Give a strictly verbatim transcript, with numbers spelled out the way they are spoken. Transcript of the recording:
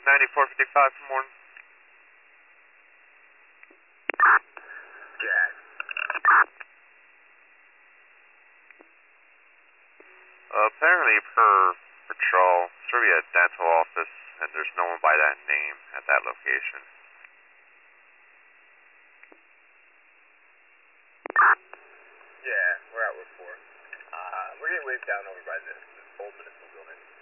ninety-four fifty-five for morning. Jack. Uh, apparently per patrol, it's really a dental office, and there's no one by that name at that location. Yeah, we're at Route four. Uh, we're getting waved down over by this, this old municipal building.